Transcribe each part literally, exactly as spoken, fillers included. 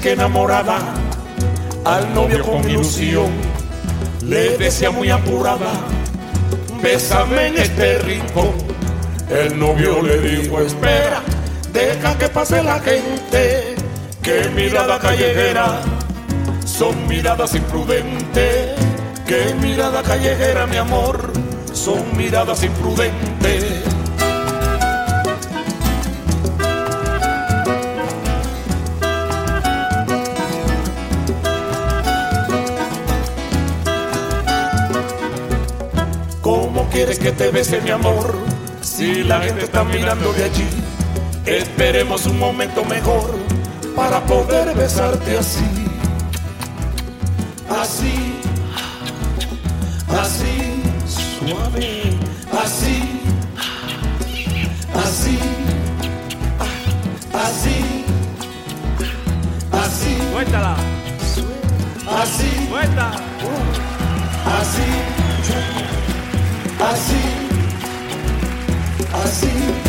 chica enamorada al novio con ilusión le decía muy apurada: bésame en este rincón. El novio le dijo: espera, deja que pase la gente, que mirada callejera, son miradas imprudentes. Que mirada callejera, mi amor, son miradas imprudentes. ¿Cómo quieres que te bese, mi amor, si la gente está mirando de allí? Esperemos un momento mejor para poder besarte así. Así, así, suave, así, así, así, así. Suéltala. Así, Suelta. así, así, así.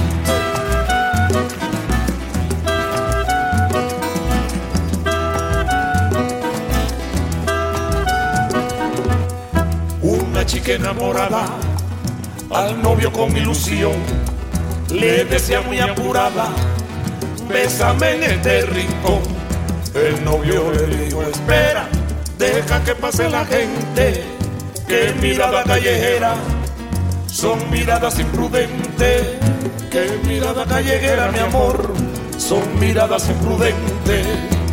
Una chica enamorada al novio con ilusión le decía muy apurada: bésame en este rincón. El novio le dijo: espera, deja que pase la gente, que mirada callejera, son miradas imprudentes. Que mirada callejera, mi amor, son miradas imprudentes.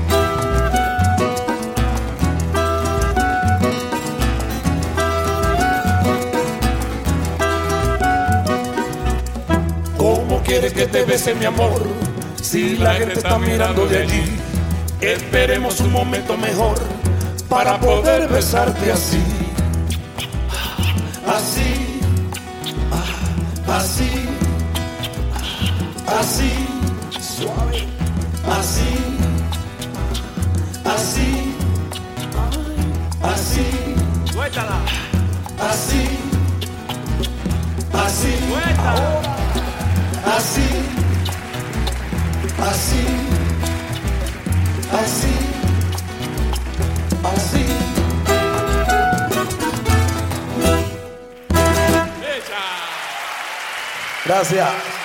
¿Cómo quieres que te bese, mi amor, si la gente está mirando de allí? Esperemos un momento mejor para poder besarte así. Así, así, así, suave, así, así, así, Suéltala. así, así, Suéltala. así, así, así, así. Echa. Gracias.